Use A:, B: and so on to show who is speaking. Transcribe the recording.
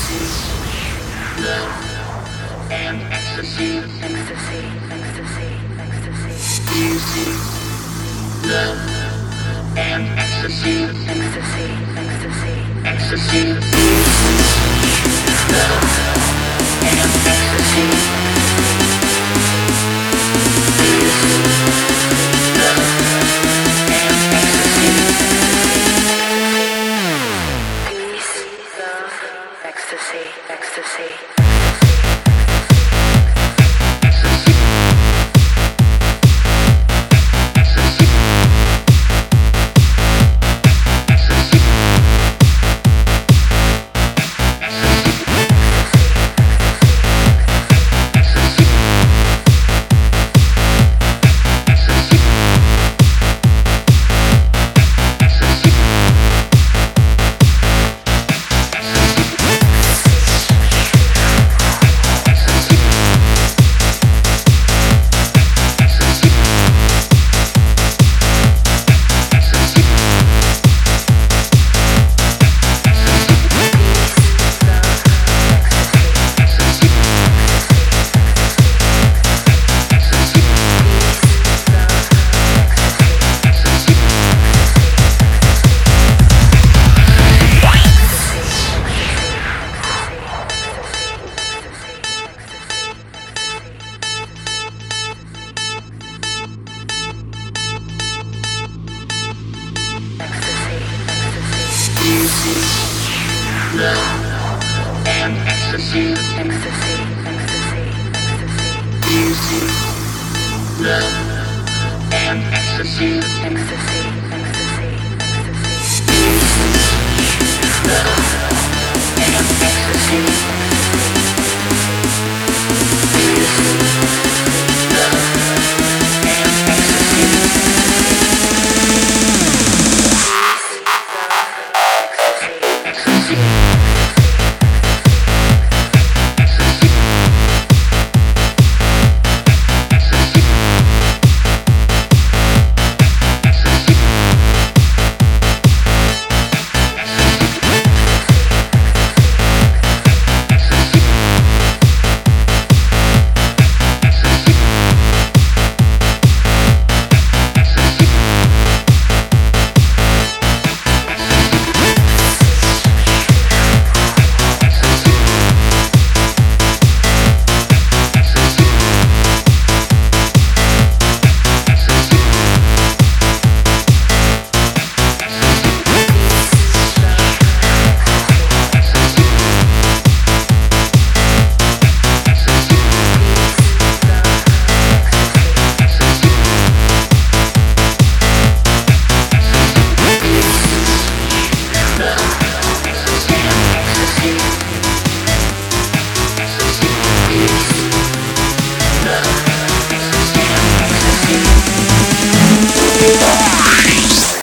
A: And ecstasy, ecstasy, ecstasy, ecstasy. Easy, love, and ecstasy, ecstasy, ecstasy, ecstasy. Love, and ecstasy. Easy, love, and ecstasy. Peace, love, ecstasy, ecstasy. Love and ecstasy, ecstasy, ecstasy, ecstasy. Easy, love and ecstasy, ecstasy, ecstasy, ecstasy. Easy, love.